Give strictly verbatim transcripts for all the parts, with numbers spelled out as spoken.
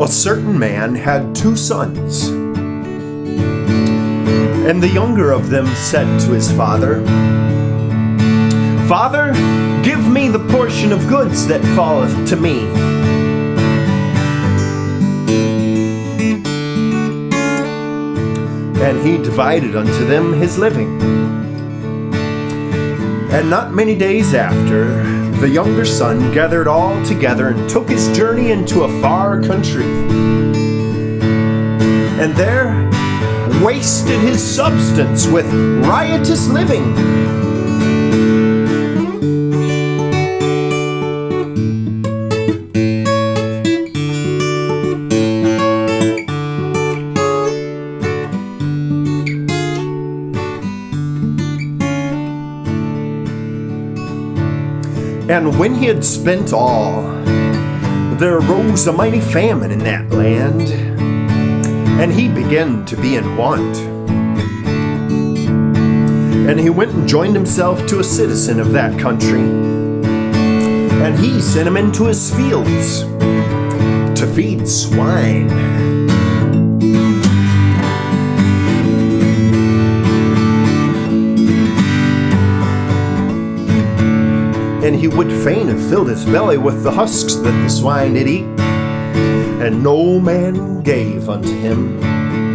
A certain man had two sons, and the younger of them said to his father, Father, give me the portion of goods that falleth to me. And he divided unto them his living. And not many days after, the younger son gathered all together and took his journey into a far country, and there wasted his substance with riotous living. And when he had spent all, there arose a mighty famine in that land, and he began to be in want. And he went and joined himself to a citizen of that country, and he sent him into his fields to feed swine. And he would fain have filled his belly with the husks that the swine did eat, and no man gave unto him.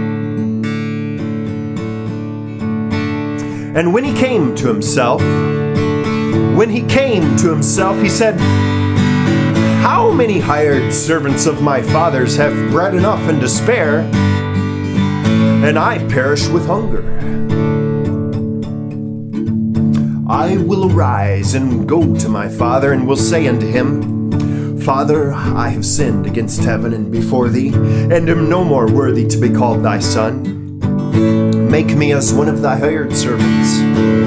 And when he came to himself, when he came to himself, he said, How many hired servants of my father's have bread enough and to spare, and I perish with hunger? I will arise and go to my father, and will say unto him, Father, I have sinned against heaven and before thee, and am no more worthy to be called thy son. Make me as one of thy hired servants.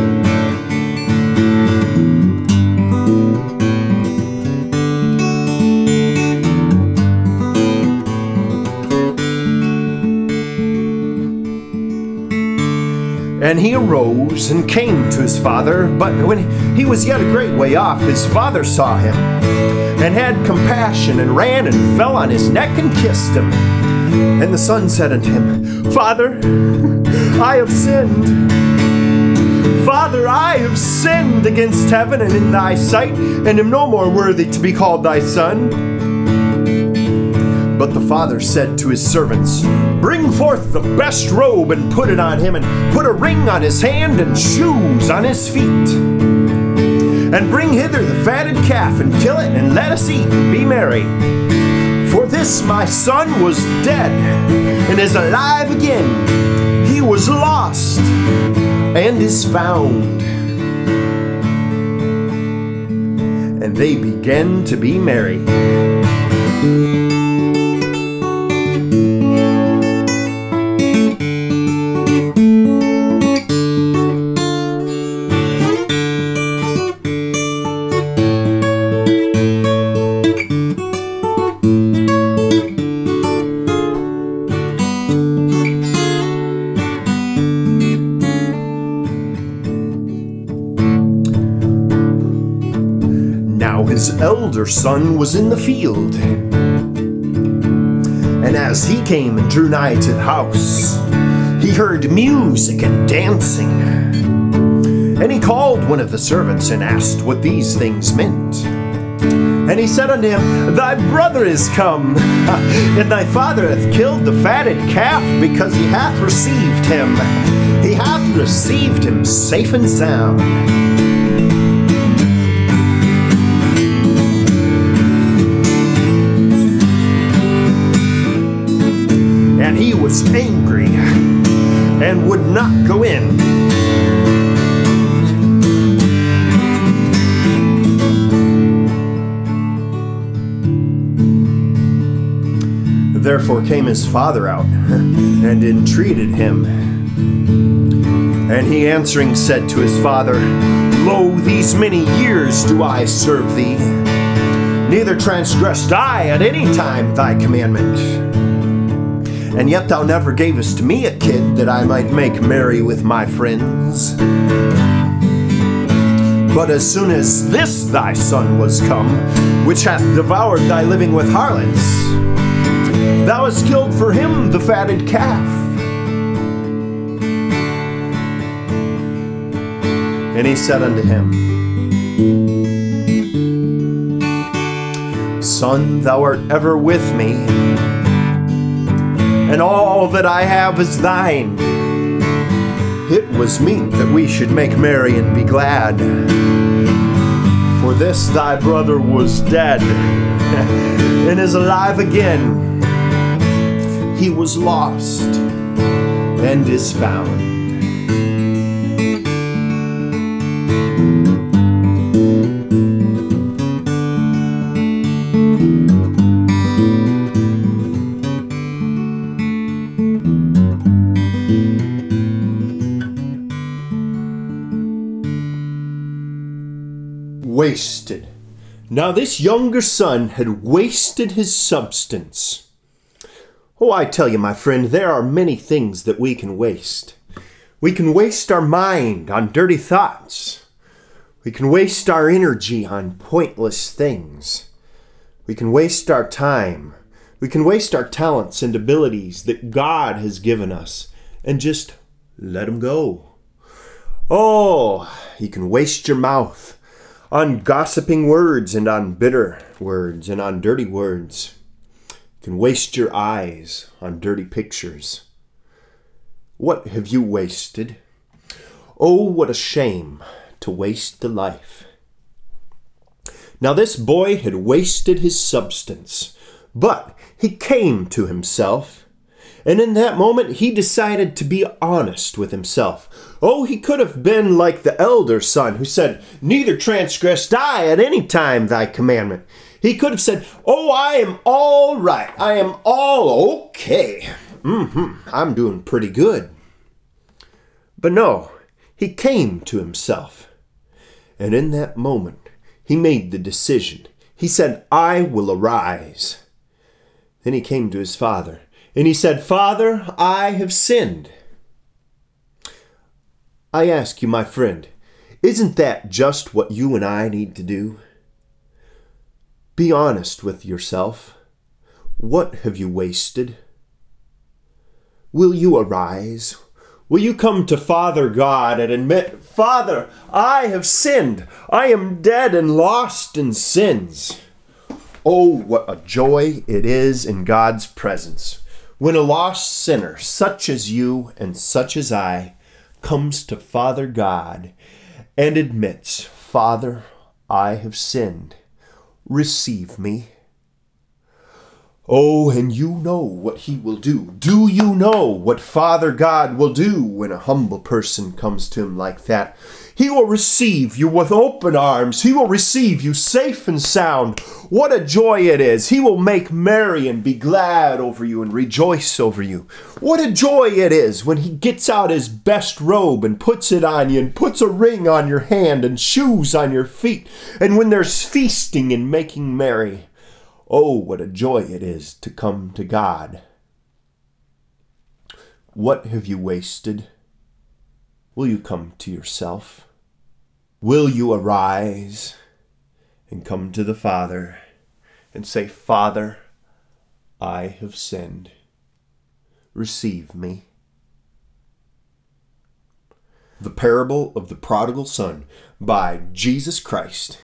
And he arose and came to his father, but when he was yet a great way off, his father saw him, and had compassion, and ran and fell on his neck and kissed him. And the son said unto him, Father, I have sinned. Father, I have sinned against heaven and in thy sight, and am no more worthy to be called thy son. But the father said to his servants, Bring forth the best robe, and put it on him, and put a ring on his hand, and shoes on his feet. And bring hither the fatted calf, and kill it, and let us eat, and be merry. For this my son was dead, and is alive again. He was lost, and is found. And they began to be merry. His elder son was in the field, and as he came and drew nigh to the house, he heard music and dancing. And he called one of the servants and asked what these things meant. And he said unto him, Thy brother is come, and thy father hath killed the fatted calf, because he hath received him. He hath received him safe and sound. And he was angry and would not go in. Therefore came his father out and entreated him. And he answering said to his father, Lo, these many years do I serve thee, neither transgressed I at any time thy commandment. And yet thou never gavest me a kid that I might make merry with my friends. But as soon as this thy son was come, which hath devoured thy living with harlots, Thou hast killed for him the fatted calf. And he said unto him, Son, thou art ever with me, and all that I have is thine. It was meet that we should make merry and be glad. For this thy brother was dead, and is alive again. He was lost, and is found. Wasted. Now this younger son had wasted his substance. Oh, I tell you, my friend, there are many things that we can waste. We can waste our mind on dirty thoughts. We can waste our energy on pointless things. We can waste our time. We can waste our talents and abilities that God has given us and just let them go. Oh, you can waste your mouth on gossiping words and on bitter words and on dirty words. You can waste your eyes on dirty pictures. What have you wasted? Oh, what a shame to waste the life. Now this boy had wasted his substance, but he came to himself. And in that moment, he decided to be honest with himself. Oh, he could have been like the elder son who said, Neither transgressed I at any time thy commandment. He could have said, Oh, I am all right. I am all okay. Mm-hmm. I'm doing pretty good. But no, he came to himself. And in that moment, he made the decision. He said, I will arise. Then he came to his father. And he said, Father, I have sinned. I ask you, my friend, isn't that just what you and I need to do? Be honest with yourself. What have you wasted? Will you arise? Will you come to Father God and admit, Father, I have sinned. I am dead and lost in sins. Oh, what a joy it is in God's presence when a lost sinner, such as you and such as I, comes to Father God and admits, Father, I have sinned. Receive me. Oh, and you know what he will do. Do you know what Father God will do when a humble person comes to him like that? He will receive you with open arms. He will receive you safe and sound. What a joy it is. He will make merry and be glad over you and rejoice over you. What a joy it is when he gets out his best robe and puts it on you and puts a ring on your hand and shoes on your feet. And when there's feasting and making merry. Oh, what a joy it is to come to God. What have you wasted? Will you come to yourself? Will you arise and come to the Father and say, Father, I have sinned. Receive me. The Parable of the Prodigal Son by Jesus Christ.